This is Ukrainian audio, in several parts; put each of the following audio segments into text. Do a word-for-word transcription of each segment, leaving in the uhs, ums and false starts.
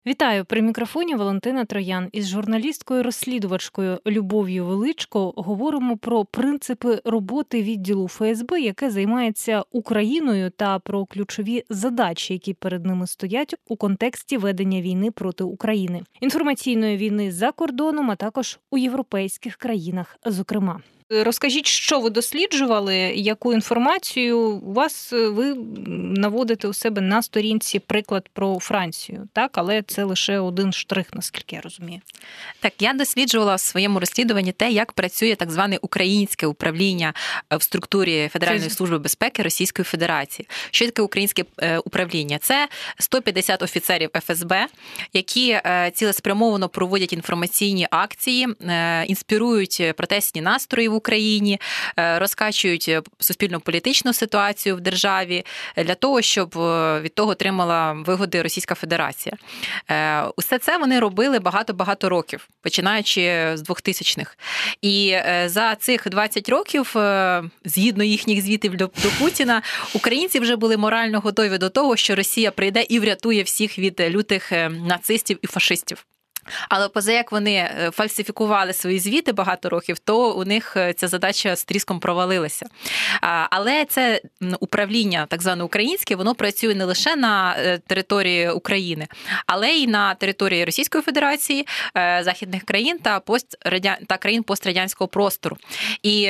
Вітаю! При мікрофоні Валентина Троян. Із журналісткою-розслідувачкою Любов'ю Величко говоримо про принципи роботи відділу Еф Ес Бе, яке займається Україною, та про ключові задачі, які перед ними стоять у контексті ведення війни проти України. Інформаційної війни за кордоном, а також у європейських країнах, зокрема. Розкажіть, що ви досліджували, яку інформацію у вас ви наводите у себе на сторінці приклад про Францію, так? Але це лише один штрих, наскільки я розумію. Так, я досліджувала в своєму розслідуванні те, як працює так зване українське управління в структурі Федеральної це... служби безпеки Російської Федерації. Що таке українське управління? Це сто п'ятдесят офіцерів Еф Ес Бе, які цілеспрямовано проводять інформаційні акції, інспірують протестні настрої в Україні, розкачують суспільно-політичну ситуацію в державі для того, щоб від того отримала вигоди Російська Федерація. Усе це вони робили багато-багато років, починаючи з двохтисячних. І за цих двадцять років, згідно їхніх звітів до Путіна, українці вже були морально готові до того, що Росія прийде і врятує всіх від лютих нацистів і фашистів. Але поза як вони фальсифікували свої звіти багато років, то у них ця задача з тріском провалилася. Але це управління, так зване українське, воно працює не лише на території України, але й на території Російської Федерації, західних країн та, пострадя... та країн пострадянського простору. І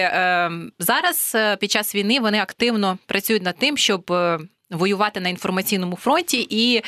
зараз під час війни вони активно працюють над тим, щоб воювати на інформаційному фронті і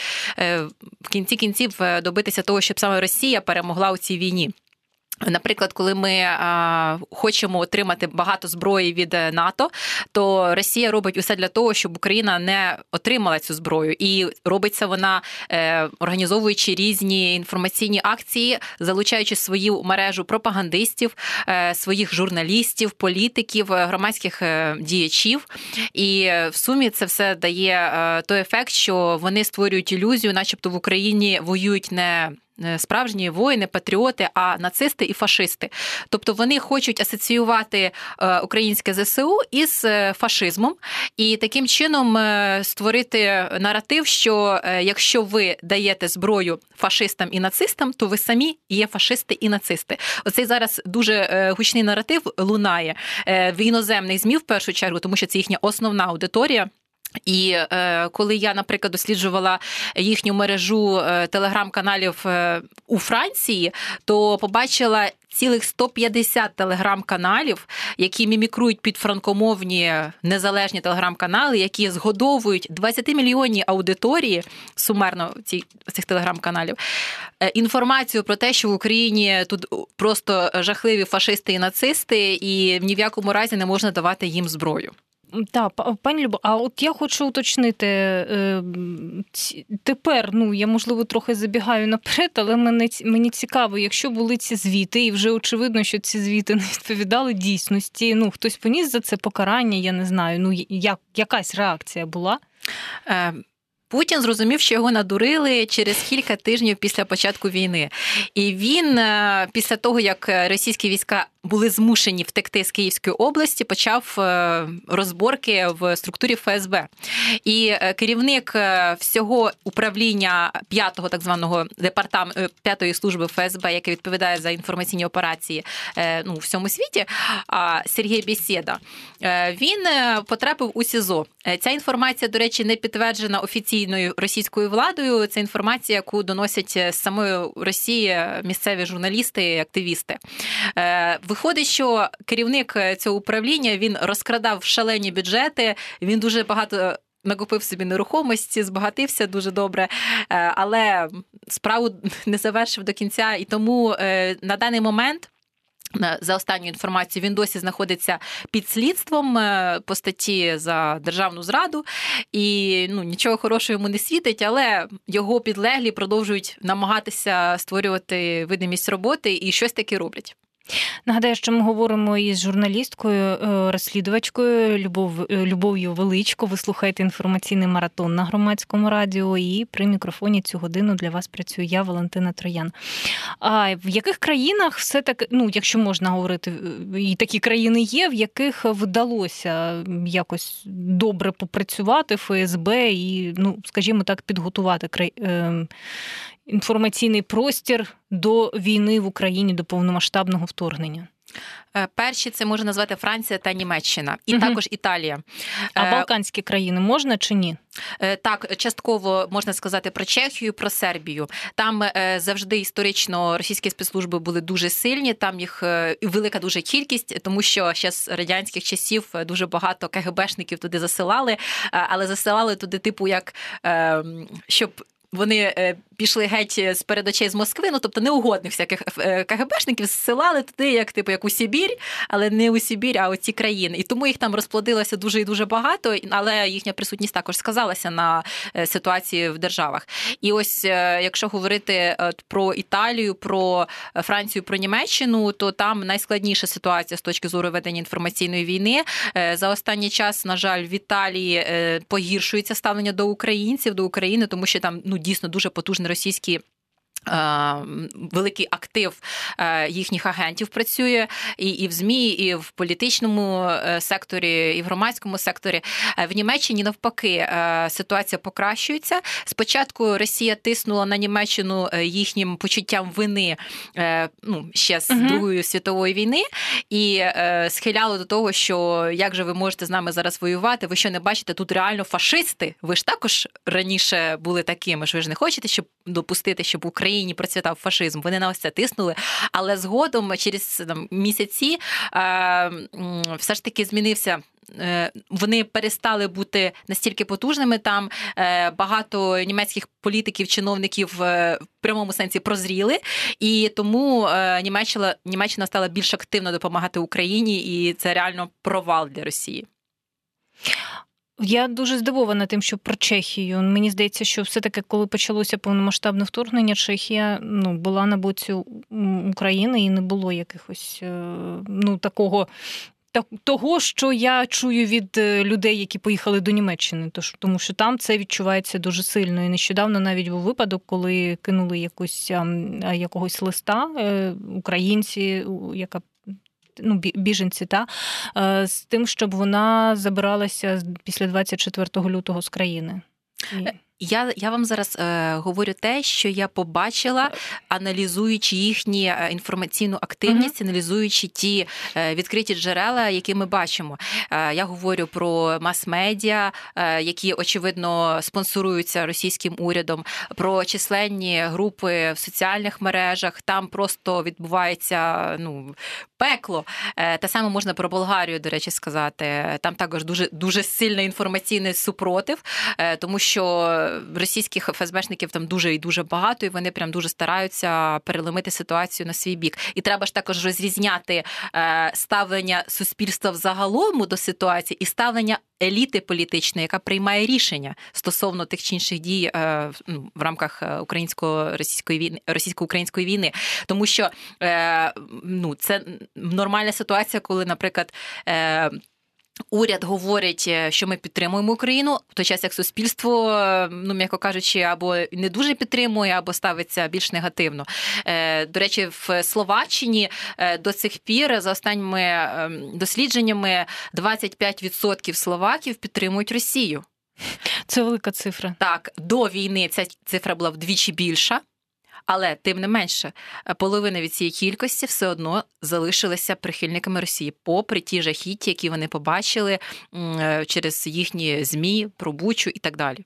в кінці кінців добитися того, щоб саме Росія перемогла у цій війні. Наприклад, коли ми а, хочемо отримати багато зброї від НАТО, то Росія робить усе для того, щоб Україна не отримала цю зброю. І робиться вона, е, організовуючи різні інформаційні акції, залучаючи свою мережу пропагандистів, е, своїх журналістів, політиків, громадських е, діячів. І в сумі це все дає е, той ефект, що вони створюють ілюзію, начебто в Україні воюють не справжні воїни, патріоти, а нацисти і фашисти. Тобто вони хочуть асоціювати українське Зе Ес У із фашизмом і таким чином створити наратив, що якщо ви даєте зброю фашистам і нацистам, то ви самі є фашисти і нацисти. Оцей зараз дуже гучний наратив лунає в іноземних ЗМІ в першу чергу, тому що це їхня основна аудиторія. І е, коли я, наприклад, досліджувала їхню мережу е, телеграм-каналів е, у Франції, то побачила цілих сто п'ятдесят телеграм-каналів, які мімікрують під франкомовні незалежні телеграм-канали, які згодовують двадцятимільйонні аудиторії сумерно ці, цих телеграм-каналів, е, інформацію про те, що в Україні тут просто жахливі фашисти і нацисти, і ні в якому разі не можна давати їм зброю. Так, пані Любо, а от я хочу уточнити, тепер, ну, я, можливо, трохи забігаю наперед, але мені, мені цікаво, якщо були ці звіти, і вже очевидно, що ці звіти не відповідали дійсності, ну, хтось поніс за це покарання, я не знаю, ну, як, якась реакція була? Путін зрозумів, що його надурили через кілька тижнів після початку війни. І він після того, як російські війська були змушені втекти з Київської області, почав розборки в структурі Еф Ес Бе. І керівник всього управління п'ятого так званого департаменту, п'ятої служби Еф Ес Бе, яке відповідає за інформаційні операції, ну, у всьому світі, Сергій Бєсєда, він потрапив у СІЗО. Ця інформація, до речі, не підтверджена офіційною російською владою. Це інформація, яку доносять з самої Росії місцеві журналісти і активісти. Виходить, що керівник цього управління, він розкрадав шалені бюджети, він дуже багато накупив собі нерухомості, збагатився дуже добре, але справу не завершив до кінця. І тому на даний момент, за останню інформацію, він досі знаходиться під слідством по статті за державну зраду, і ну, нічого хорошого йому не світить, але його підлеглі продовжують намагатися створювати видимість роботи і щось таке роблять. Нагадаю, що ми говоримо із журналісткою, розслідувачкою Любов, Любов'ю Величко. Ви слухаєте інформаційний маратон на Громадському радіо, і при мікрофоні цю годину для вас працюю я, Валентина Троян. А в яких країнах все-таки, ну, якщо можна говорити, і такі країни є, в яких вдалося якось добре попрацювати Еф Ес Бе і, ну, скажімо так, підготувати інформаційний простір до війни в Україні, до повномасштабного вторгнення? Перші це можна назвати Франція та Німеччина, і угу. також Італія. А Балканські країни можна чи ні? Так, частково можна сказати про Чехію, про Сербію. Там завжди історично російські спецслужби були дуже сильні, там їх велика дуже кількість, тому що ще з радянських часів дуже багато КГБшників туди засилали, але засилали туди типу як, щоб вони пішли геть з перед очей з Москви, ну, тобто неугодних всяких КГБшників зсилали туди, як типу як у Сибір, але не у Сибір, а у ці країни. І тому їх там розплодилося дуже і дуже багато, але їхня присутність також сказалася на ситуації в державах. І ось якщо говорити про Італію, про Францію, про Німеччину, то там найскладніша ситуація з точки зору ведення інформаційної війни. За останній час, на жаль, в Італії погіршується ставлення до українців, до України, тому що там, ну, дійсно дуже потужний російський великий актив їхніх агентів працює і, і в ЗМІ, і в політичному секторі, і в громадському секторі. В Німеччині, навпаки, ситуація покращується. Спочатку Росія тиснула на Німеччину їхнім почуттям вини, ну, ще з угу. Другої світової війни, і схиляла до того, що як же ви можете з нами зараз воювати, ви що не бачите, тут реально фашисти, ви ж також раніше були такими, що ви ж не хочете, щоб допустити, щоб в Україні процвітав фашизм. Вони на ось це тиснули, але згодом, через там, місяці, е, все ж таки змінився. Вони перестали бути настільки потужними, там багато німецьких політиків, чиновників в прямому сенсі прозріли, і тому Німеччина, Німеччина стала більш активно допомагати Україні, і це реально провал для Росії. Я дуже здивована тим, що про Чехію. Мені здається, що все-таки, коли почалося повномасштабне вторгнення, Чехія, ну, була на боці України і не було якихось, ну, такого, того, що я чую від людей, які поїхали до Німеччини. Тому що там це відчувається дуже сильно. І нещодавно навіть був випадок, коли кинули якусь, якогось листа українці, яка ну, біженці, та, з тим, щоб вона забиралася після двадцять четвертого лютого з країни. І... Я, я вам зараз е, говорю те, що я побачила, аналізуючи їхню інформаційну активність, uh-huh. аналізуючи ті е, відкриті джерела, які ми бачимо. Е, я говорю про мас-медіа, е, які, очевидно, спонсоруються російським урядом, про численні групи в соціальних мережах. Там просто відбувається, ну, пекло. Е, те саме можна про Болгарію, до речі, сказати. Там також дуже, дуже сильний інформаційний супротив, е, тому що російських еф ес бешників там дуже і дуже багато, і вони прям дуже стараються переломити ситуацію на свій бік. І треба ж також розрізняти е, ставлення суспільства взагалом до ситуації і ставлення еліти політичної, яка приймає рішення стосовно тих чи інших дій е, ну, в рамках українсько-російської війни, російсько-української війни. Тому що е, ну, це нормальна ситуація, коли, наприклад, е, уряд говорить, що ми підтримуємо Україну, в той час як суспільство, ну, м'яко кажучи, або не дуже підтримує, або ставиться більш негативно. До речі, в Словаччині до цих пір, за останніми дослідженнями, двадцять п'ять відсотків словаків підтримують Росію. Це велика цифра. Так, до війни ця цифра була вдвічі більша. Але, тим не менше, половина від цієї кількості все одно залишилися прихильниками Росії, попри ті жахіття, які вони побачили через їхні ЗМІ, про Бучу і так далі.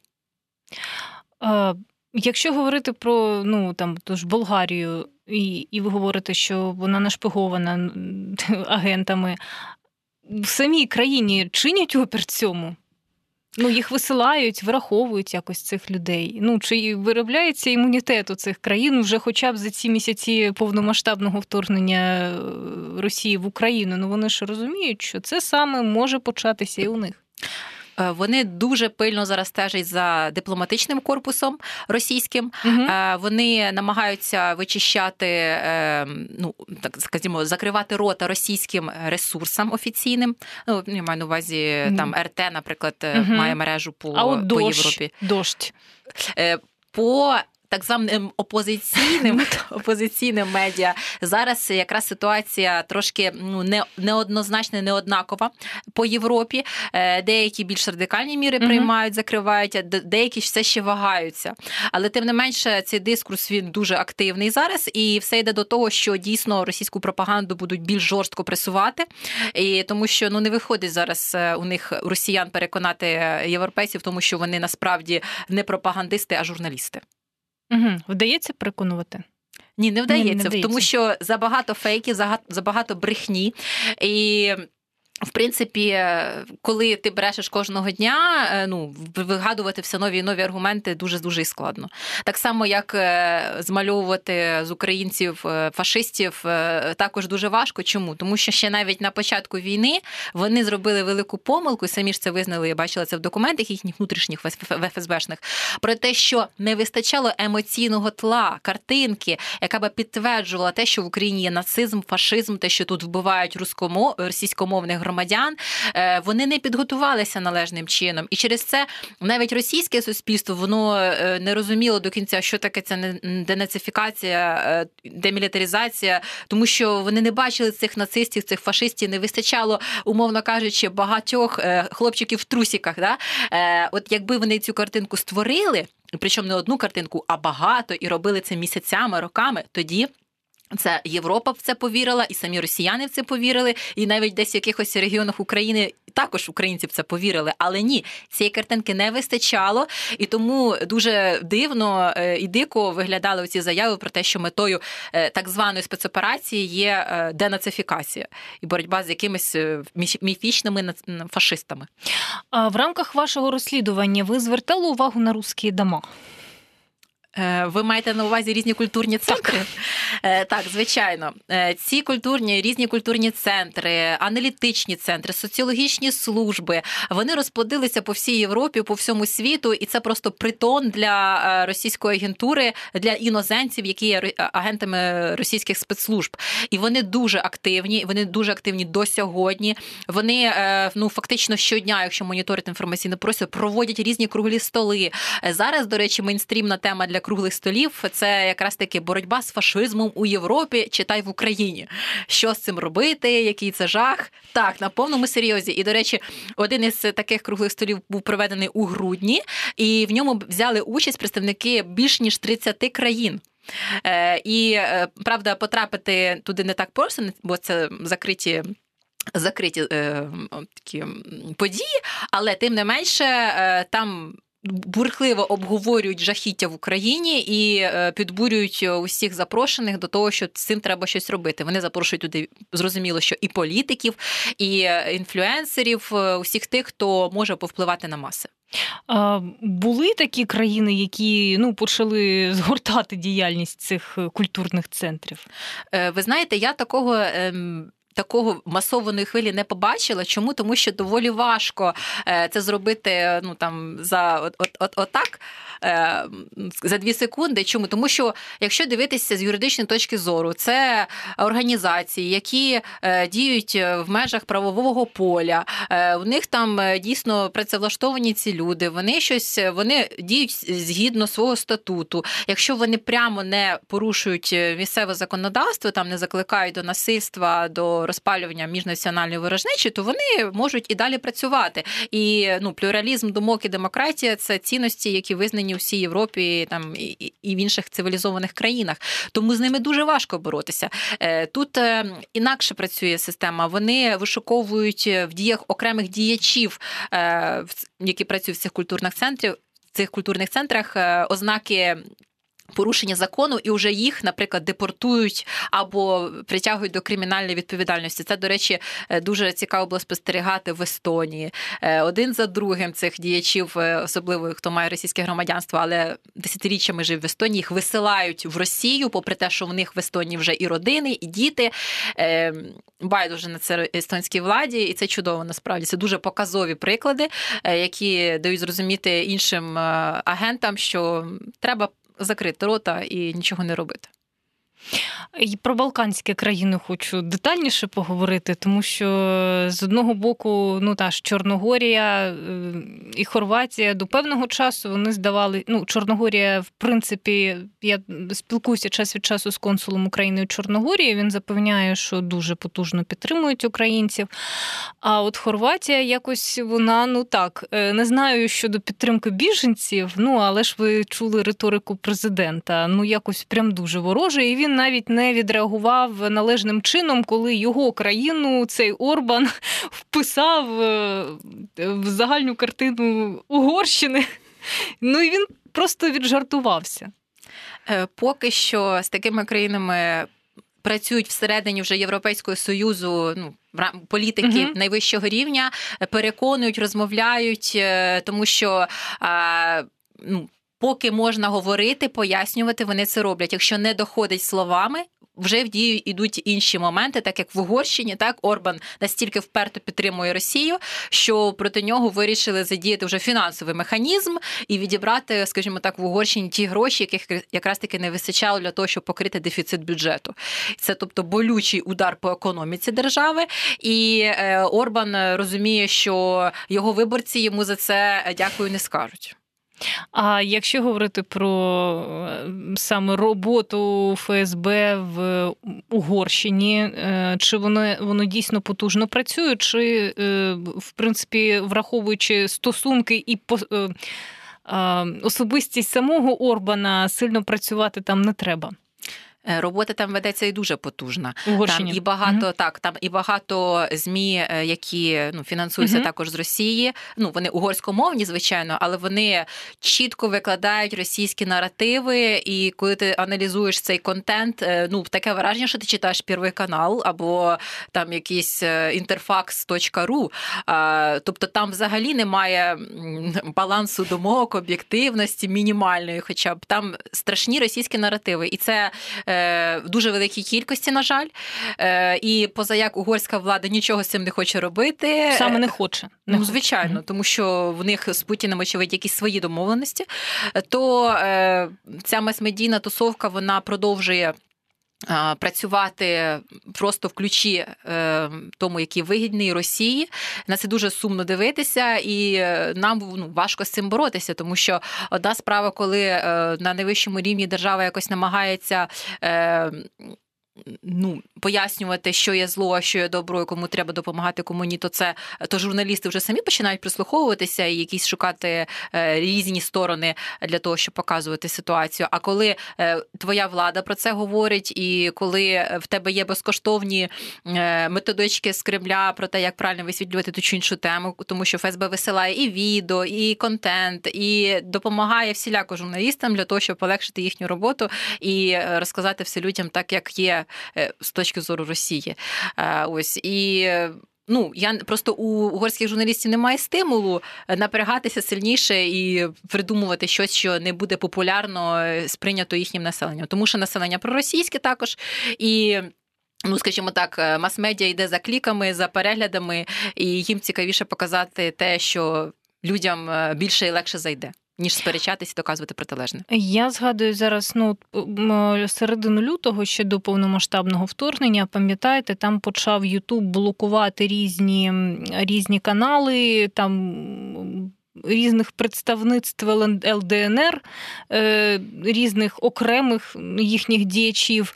А, якщо говорити про, ну, там, тож Болгарію, і, і ви говорите, що вона нашпигована агентами, в самій країні чинять опір цьому? Ну, їх висилають, вираховують якось цих людей. Ну, чи виробляється імунітет у цих країн вже хоча б за ці місяці повномасштабного вторгнення Росії в Україну? Ну, вони ж розуміють, що це саме може початися і у них. Вони дуже пильно зараз стежать за дипломатичним корпусом російським. Угу. Вони намагаються вичищати, ну, так скажімо, закривати рота російським ресурсам офіційним. Ну, я маю на увазі, угу. там ер те, наприклад, угу. має мережу по, а от по дощ, Європі. Дощ. По так званим опозиційним, опозиційним медіа. Зараз якраз ситуація трошки ну, не, неоднозначна, неоднакова по Європі. Деякі більш радикальні міри приймають, закривають, а деякі все ще вагаються. Але тим не менше цей дискурс, він дуже активний зараз, і все йде до того, що дійсно російську пропаганду будуть більш жорстко пресувати, і тому що ну, не виходить зараз у них, у росіян, переконати європейців, тому що вони насправді не пропагандисти, а журналісти. Угу. Вдається переконувати? Ні, не вдається, Ні, не вдається, тому що забагато фейків, забагато брехні. І в принципі, коли ти брешеш кожного дня, ну, вигадувати все нові і нові аргументи дуже-дуже складно. Так само, як змальовувати з українців фашистів, також дуже важко. Чому? Тому що ще навіть на початку війни вони зробили велику помилку, самі ж це визнали, я бачила це в документах їхніх внутрішніх в еф ес бешних, про те, що не вистачало емоційного тла, картинки, яка би підтверджувала те, що в Україні є нацизм, фашизм, те, що тут вбивають рускомо... російськомовних громадян, вони не підготувалися належним чином. І через це навіть російське суспільство, воно не розуміло до кінця, що таке ця денацифікація, демілітаризація, тому що вони не бачили цих нацистів, цих фашистів, не вистачало, умовно кажучи, багатьох хлопчиків в трусіках. Да? От якби вони цю картинку створили, причому не одну картинку, а багато, і робили це місяцями, роками, тоді це Європа в це повірила, і самі росіяни в це повірили, і навіть десь в якихось регіонах України також українці в це повірили. Але ні, цієї картинки не вистачало, і тому дуже дивно і дико виглядали ці заяви про те, що метою так званої спецоперації є денацифікація і боротьба з якимись міфічними фашистами. А в рамках вашого розслідування ви звертали увагу на русські дома? Ви маєте на увазі різні культурні центри? Так. Так, звичайно. Ці культурні, різні культурні центри, аналітичні центри, соціологічні служби, вони розплодилися по всій Європі, по всьому світу, і це просто притон для російської агентури, для іноземців, які є агентами російських спецслужб. І вони дуже активні, вони дуже активні до сьогодні. Вони, ну, фактично щодня, якщо моніторити інформаційний простір, проводять різні круглі столи. Зараз, до речі, мейнстрімна тема для круглих столів – це якраз таки боротьба з фашизмом у Європі, читай в Україні. Що з цим робити, який це жах? Так, на повному серйозі. І, до речі, один із таких круглих столів був проведений у грудні, і в ньому взяли участь представники більш ніж тридцяти країн. І, правда, потрапити туди не так просто, бо це закриті закриті е, такі події, але тим не менше е, там бурхливо обговорюють жахіття в Україні і підбурюють усіх запрошених до того, що з цим треба щось робити. Вони запрошують туди, зрозуміло, що і політиків, і інфлюенсерів, усіх тих, хто може повпливати на маси. А були такі країни, які ну, почали згортати діяльність цих культурних центрів? Ви знаєте, я такого... Такого масованої хвилі не побачила. Чому? Тому що доволі важко це зробити ну, там, за от, от, от, отак, за дві секунди. Чому? Тому що, якщо дивитися з юридичної точки зору, це організації, які діють в межах правового поля, у них там дійсно працевлаштовані ці люди, вони щось, вони діють згідно свого статуту. Якщо вони прямо не порушують місцеве законодавство, там не закликають до насильства, до розпалювання міжнаціональної ворожнечі, то вони можуть і далі працювати. І ну, плюралізм думок і демократія – це цінності, які визнані у всій Європі там, і, і в інших цивілізованих країнах. Тому з ними дуже важко боротися. Тут інакше працює система. Вони вишуковують в діях окремих діячів, які працюють в цих культурних центрах, в цих культурних центрах, ознаки порушення закону, і вже їх, наприклад, депортують або притягують до кримінальної відповідальності. Це, до речі, дуже цікаво було спостерігати в Естонії. Один за другим цих діячів, особливо хто має російське громадянство, але десятиріччями жив в Естонії, їх висилають в Росію, попри те, що в них в Естонії вже і родини, і діти. Байдуже на це естонській владі, і це чудово, насправді. Це дуже показові приклади, які дають зрозуміти іншим агентам, що треба закрити рота і нічого не робити. І про балканські країни хочу детальніше поговорити, тому що з одного боку, ну та ж Чорногорія і Хорватія до певного часу вони здавали, ну, Чорногорія, в принципі, я спілкуюся час від часу з консулом України у Чорногорії, він запевняє, що дуже потужно підтримують українців. А от Хорватія якось вона, ну так, не знаю щодо підтримки біженців, ну, але ж ви чули риторику президента, ну, якось прям дуже вороже, і він навіть не відреагував належним чином, коли його країну, цей Орбан, вписав в загальну картину Угорщини. Ну, і він просто віджартувався. Поки що з такими країнами працюють всередині вже Європейського Союзу, ну, політики uh-huh. найвищого рівня, переконують, розмовляють, тому що, ну, поки можна говорити, пояснювати, вони це роблять. Якщо не доходить словами, вже в дію йдуть інші моменти, так як в Угорщині, так, Орбан настільки вперто підтримує Росію, що проти нього вирішили задіяти вже фінансовий механізм і відібрати, скажімо так, в Угорщині ті гроші, яких якраз таки не вистачало для того, щоб покрити дефіцит бюджету. Це, тобто, болючий удар по економіці держави, і Орбан розуміє, що його виборці йому за це дякую не скажуть. А якщо говорити про саме роботу ФСБ в Угорщині, чи воно, воно дійсно потужно працює, чи, в принципі, враховуючи стосунки і особистість самого Орбана, сильно працювати там не треба? Робота там ведеться і дуже потужна. Там і багато, mm-hmm. так, там і багато ЗМІ, які, ну, фінансуються mm-hmm. також з Росії. Ну, вони угорськомовні, звичайно, але вони чітко викладають російські наративи, і коли ти аналізуєш цей контент, ну, таке враження, що ти читаєш Перший канал або там якийсь інтерфакс точка ру. Тобто там взагалі немає балансу думок, об'єктивності мінімальної, хоча б там страшні російські наративи. І це в дуже великій кількості, на жаль. І позаяк угорська влада нічого з цим не хоче робити. Саме не хоче. Не ну, звичайно, тому що в них з Путіним, очевидь, якісь свої домовленості. То ця мас-медійна тусовка, вона продовжує працювати просто в ключі тому, який вигідний Росії. На це дуже сумно дивитися, і нам, ну, важко з цим боротися, тому що одна справа, коли на найвищому рівні держава якось намагається ну, пояснювати, що є зло, а що є добро, і кому треба допомагати, кому ні, то це, то журналісти вже самі починають прислуховуватися і якісь шукати е, різні сторони для того, щоб показувати ситуацію. А коли е, твоя влада про це говорить, і коли в тебе є безкоштовні е, методички з Кремля про те, як правильно висвітлювати ту чи іншу тему, тому що ФСБ висилає і відео, і контент, і допомагає всіляко журналістам для того, щоб полегшити їхню роботу і розказати все людям так, як є з точки зору Росії. Ось. І, ну, я просто у угорських журналістів немає стимулу напрягатися сильніше і придумувати щось, що не буде популярно сприйнято їхнім населенням. Тому що населення проросійське також, і, ну, скажімо так, мас-медіа йде за кліками, за переглядами, і їм цікавіше показати те, що людям більше і легше зайде, ніж сперечатися і доказувати протилежне. Я згадую зараз, ну, середину лютого, ще до повномасштабного вторгнення, пам'ятаєте, там почав Ютуб блокувати різні, різні канали, там різних представництв ел де ен ер, різних окремих їхніх діячів.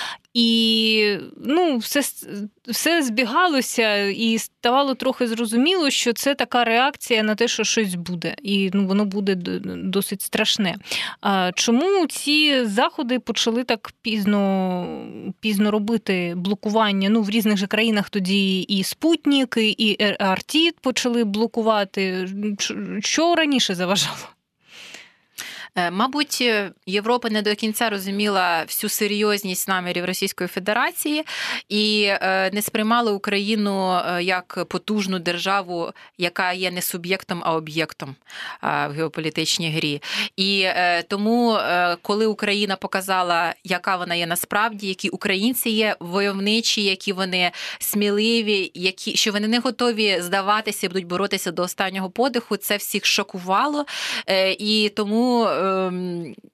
І, ну, все, все збігалося, і ставало трохи зрозуміло, що це така реакція на те, що щось буде. І, ну, воно буде досить страшне. А чому ці заходи почали так пізно, пізно робити блокування? Ну, в різних же країнах тоді і Спутник, і ар ті почали блокувати. Що раніше заважало? Мабуть, Європа не до кінця розуміла всю серйозність намірів Російської Федерації і не сприймала Україну як потужну державу, яка є не суб'єктом, а об'єктом в геополітичній грі. І тому, коли Україна показала, яка вона є насправді, які українці є войовничі, які вони сміливі, які, що вони не готові здаватися і будуть боротися до останнього подиху, це всіх шокувало. І тому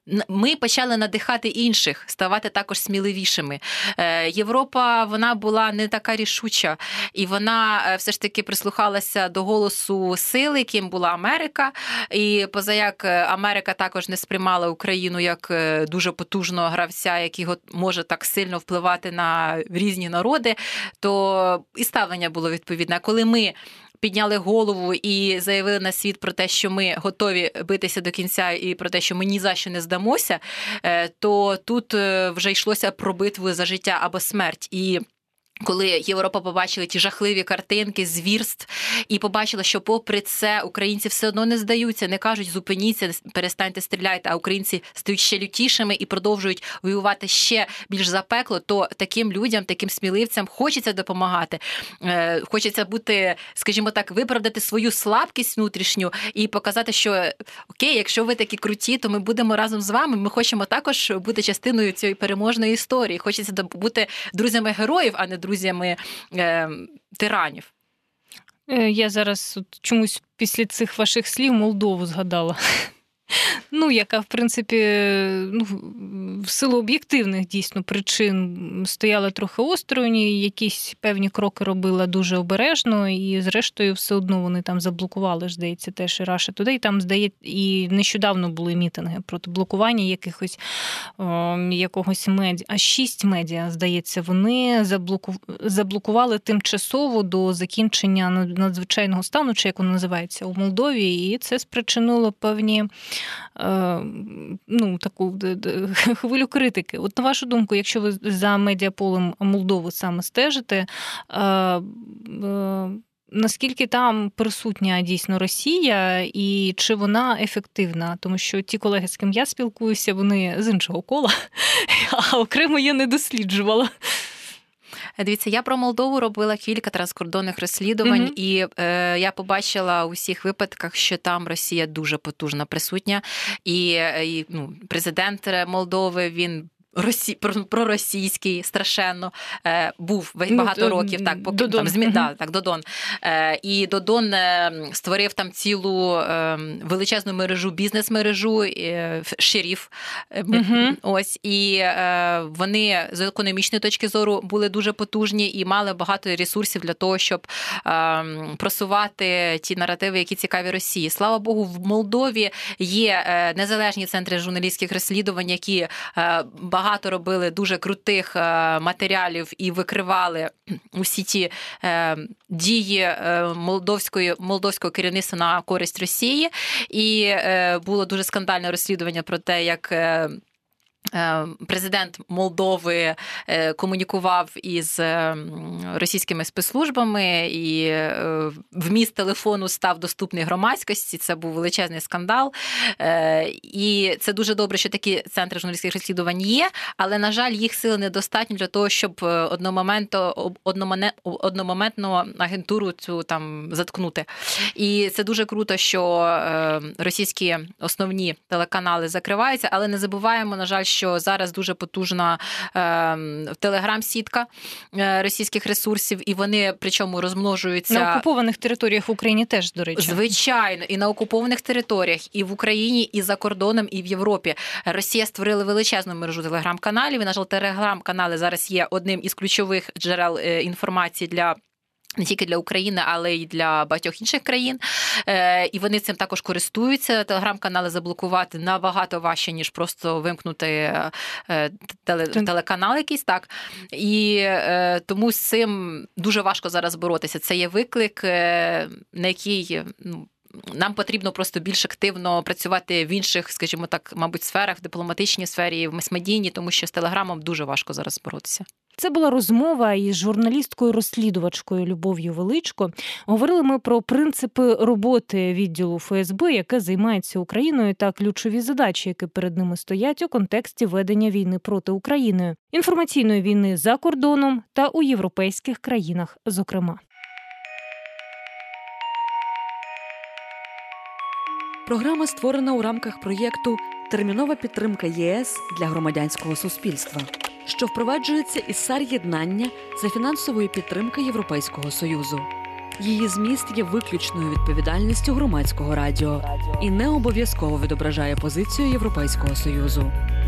ми почали надихати інших, ставати також сміливішими. Європа, вона була не така рішуча, і вона все ж таки прислухалася до голосу сили, яким була Америка, і позаяк Америка також не сприймала Україну як дуже потужного гравця, який може так сильно впливати на різні народи, то і ставлення було відповідне. Коли ми підняли голову і заявили на світ про те, що ми готові битися до кінця і про те, що ми ні за що не здамося, то тут вже йшлося про битву за життя або смерть. І коли Європа побачила ті жахливі картинки, звірств, і побачила, що попри це українці все одно не здаються, не кажуть «зупиніться, перестаньте стріляти», а українці стають ще лютішими і продовжують воювати ще більш запекло, то таким людям, таким сміливцям хочеться допомагати. Хочеться бути, скажімо так, виправдати свою слабкість внутрішню і показати, що окей, якщо ви такі круті, то ми будемо разом з вами, ми хочемо також бути частиною цієї переможної історії. Хочеться бути друзями героїв, а не друзями е, тиранів. Я зараз чомусь після цих ваших слів Молдову згадала. Ну, яка, в принципі, ну, в силу об'єктивних, дійсно, причин стояла трохи осторонь, якісь певні кроки робила дуже обережно, і, зрештою, все одно вони там заблокували, здається, теж і Russia Today. Там, здається, і нещодавно були мітинги проти блокування якихось, о, якогось медіа. А шість медіа, здається, вони заблоку... заблокували тимчасово до закінчення надзвичайного стану, чи як воно називається, у Молдові, і це спричинило певні ну, таку хвилю критики. От на вашу думку, якщо ви за медіаполем Молдови саме стежите, наскільки там присутня дійсно Росія і чи вона ефективна? Тому що ті колеги, з ким я спілкуюся, вони з іншого кола, а окремо я не досліджувала. Дивіться, я про Молдову робила кілька транскордонних розслідувань, mm-hmm. і е, я побачила у всіх випадках, що там Росія дуже потужна присутня. І, і ну, президент Молдови, він Росі... проросійський, страшенно, е, був багато ну, років, так, поки Додон. Там змін, да, так, Додон. Е, і Додон е, створив там цілу е, величезну мережу, бізнес-мережу, е, шериф. Е, uh-huh. Ось, і е, вони з економічної точки зору були дуже потужні і мали багато ресурсів для того, щоб е, просувати ті наративи, які цікаві Росії. Слава Богу, в Молдові є е, незалежні центри журналістських розслідувань, які е, багато Багато робили дуже крутих матеріалів і викривали усі ті е, дії е, молдовської, молдовського керівництва на користь Росії. І е, було дуже скандальне розслідування про те, як е, президент Молдови комунікував із російськими спецслужбами, і вміст телефону став доступний громадськості. Це був величезний скандал. І це дуже добре, що такі центри журналістських розслідувань є, але, на жаль, їх сили недостатньо для того, щоб одномоментно, одномоментно агентуру цю там заткнути. І це дуже круто, що російські основні телеканали закриваються, але не забуваємо, на жаль, що зараз дуже потужна е, телеграм-сітка е, російських ресурсів, і вони, причому, розмножуються... На окупованих територіях в Україні теж, до речі. Звичайно, і на окупованих територіях, і в Україні, і за кордоном, і в Європі. Росія створила величезну мережу телеграм-каналів, і, на жаль, телеграм-канали зараз є одним із ключових джерел е, інформації для не тільки для України, але й для багатьох інших країн. Е, і вони цим також користуються. Телеграм-канали заблокувати набагато важче, ніж просто вимкнути е, теле, телеканал якийсь. Так. І е, тому з цим дуже важко зараз боротися. Це є виклик, е, на який... Ну, нам потрібно просто більш активно працювати в інших, скажімо так, мабуть, сферах, в дипломатичній сфері, в мас-медійній, тому що з Телеграмом дуже важко зараз боротися. Це була розмова із журналісткою-розслідувачкою Любов'ю Величко. Говорили ми про принципи роботи відділу Еф Ес Бе, яке займається Україною, та ключові задачі, які перед ними стоять у контексті ведення війни проти України, інформаційної війни за кордоном та у європейських країнах, зокрема. Програма створена у рамках проєкту «Термінова підтримка Є Ес для громадянського суспільства», що впроваджується із САР-єднання за фінансової підтримки Європейського Союзу. Її зміст є виключною відповідальністю громадського радіо і не обов'язково відображає позицію Європейського Союзу.